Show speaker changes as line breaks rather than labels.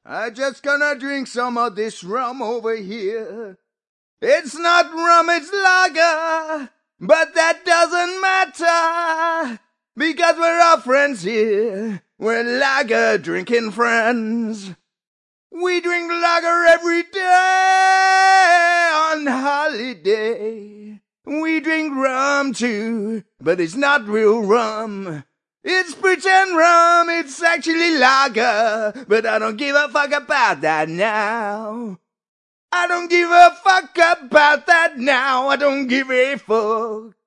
I just gonna drink some of this rum over here. It's not rum, it's lager, but that doesn't matter, because we're all friends here. We're lager drinking friends. We drink lager every day on holiday. We drink rum too, but it's not real rum. It's pretend rum, it's actually lager, but I don't give a fuck about that now. I don't give a fuck about that now. I don't give a fuck.